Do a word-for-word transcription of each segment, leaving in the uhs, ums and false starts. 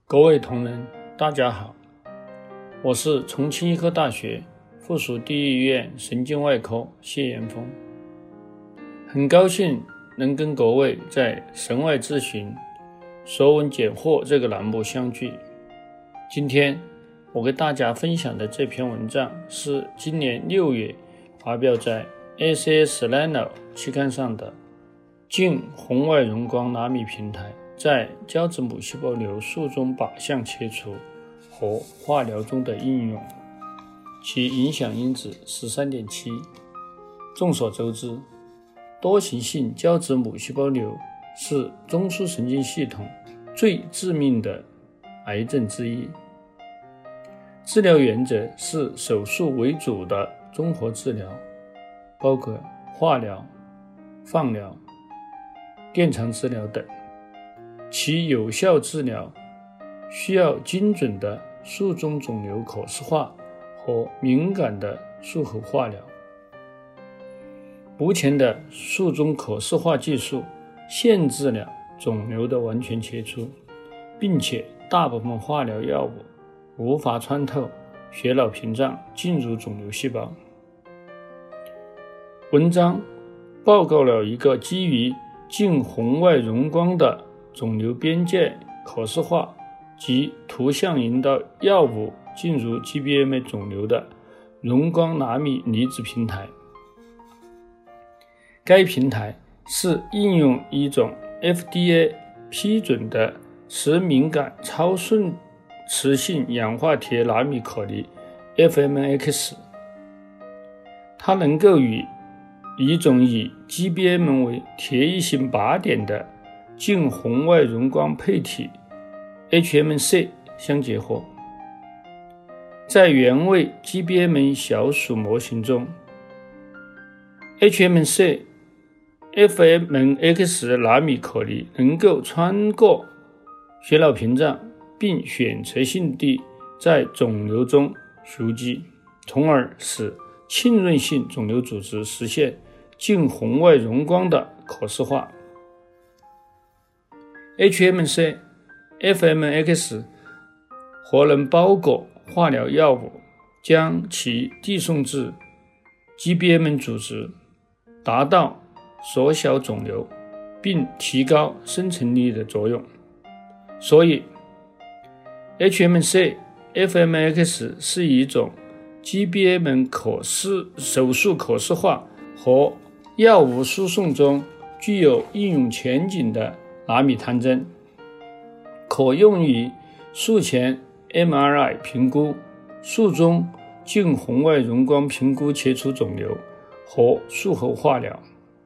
各位同仁，大家好，我是重庆医科大学附属第一医院神经外科谢延峰，很高兴能跟各位在神外咨询说问解惑这个栏目相聚。今天我给大家分享的这篇文章是今年六月发表在 S S Nano 期刊上的近红外荣光纳米平台在胶质母细胞瘤术中靶向切除和化疗中的应用，其影响因子 十三点七。 众所周知，多形性胶质母细胞瘤是中枢神经系统最致命的癌症之一。治疗原则是手术为主的综合治疗，包括化疗、放疗、电场治疗等。其有效治疗需要精准的术中肿瘤可视化和敏感的术后化疗。目前的术中可视化技术限制了肿瘤的完全切除，并且大部分化疗药物无法穿透血脑屏障进入肿瘤细胞。文章报告了一个基于近红外荣光的肿瘤边界可视化及图像引导药物进入 G B M A 肿瘤的荣光纳米离子平台。该平台是应用一种 F D A 批准的磁敏感超瞬磁性氧化铁纳米颗粒 F M X， 它能够与一种以 G B M 为铁异性靶点的近红外荣光配体 H M C 相结合。在原位 G B M 小鼠模型中， H M C F M X 纳米颗粒能够穿过血脑屏障，并选择性地在肿瘤中蓄积，从而使浸润性肿瘤组织实现近红外荣光的可视化。H M C F M X 或能包裹化疗药物，将其递送至 G B M 组织，达到缩小肿瘤并提高生存力的作用。所以 H M C F M X 是一种 G B M 可视手术可视化和药物输送中具有应用前景的纳米探针，可用于术前 M R I 评估、术中近红外荣光评估切除肿瘤和术后化疗。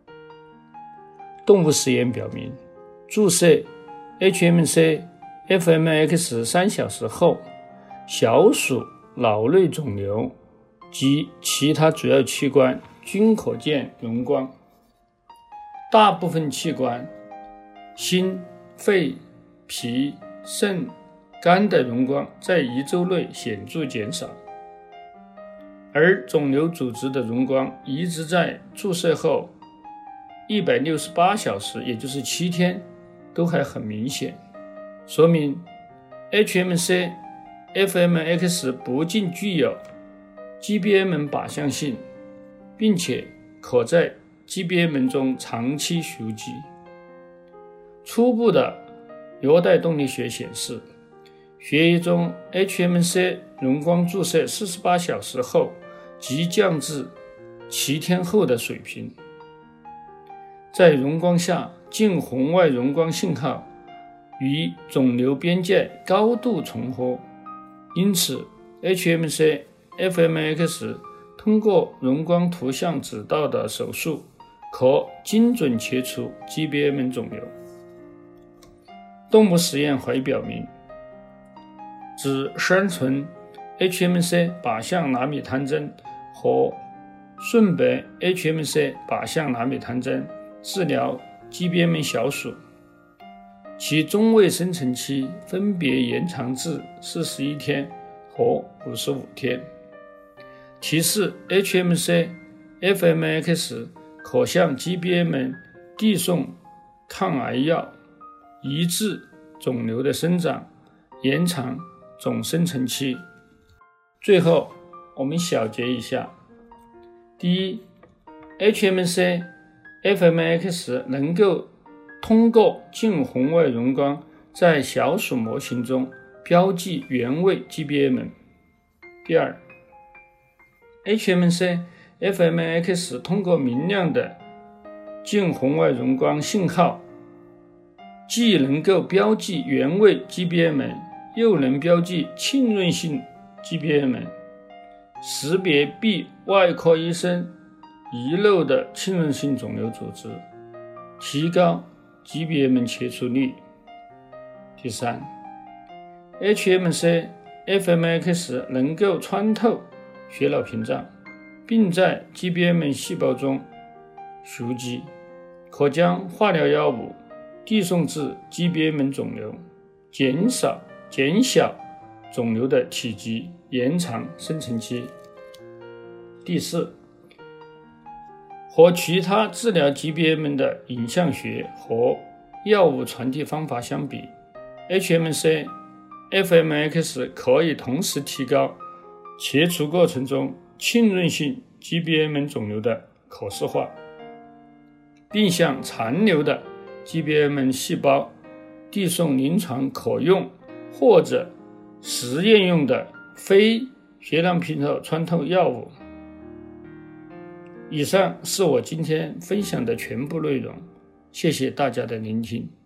动物实验表明，注射 H M C F M X 三小时后，小鼠脑内肿瘤及其他主要器官均可见荣光。大部分器官心、肺、脾、肾、肝的荣光在一周内显著减少，而肿瘤组织的荣光一直在注射后一百六十八小时，也就是七天都还很明显，说明 H M C F M X 不仅具有 G B M 靶向性，并且可在 G B M 中长期蓄积。初步的约代动力学显示，血液中 H M C 荣光注射四十八小时后即降至七天后的水平。在荣光下，近红外荣光信号与肿瘤边界高度重合，因此 H M C F M X 通过荣光图像指导的手术可精准切除 G B M 肿瘤。动物实验还表明，只生存 H M C 靶向纳米探针和顺铂 H M C 靶向纳米探针治疗 G B M 小鼠，其中位生存期分别延长至四十一天和五十五天，提示 H M C F M X 可向 G B M 递送抗癌药，抑制肿瘤的生长， 延长总生成期。最后我们小结一下：第一， H M C F M X 能够通过近红外荣光在小鼠模型中标记原位 G B A 门。第二， H M C F M X 通过明亮的近红外荣光信号，既能够标记原位 G B A 门，又能标记浸润性 G B A 门，识别 B 外科医生遗漏的浸润性肿瘤组织，提高 G B A 门切除率。第三， H M C F M X 能够穿透血脑屏障，并在 G B A 门细胞中蓄积，可将化疗药物递送至 G B A 门肿瘤，减少减小肿瘤的体积，延长生成期。第四，和其他治疗 G B A 门的影像学和药物传递方法相比， H M C F M X 可以同时提高切除过程中浸润性 G B A 门肿瘤的可视化，并向残留的 G B A 门细胞递送临床可用或者实验用的非血脑屏障穿透药物。以上是我今天分享的全部内容，谢谢大家的聆听。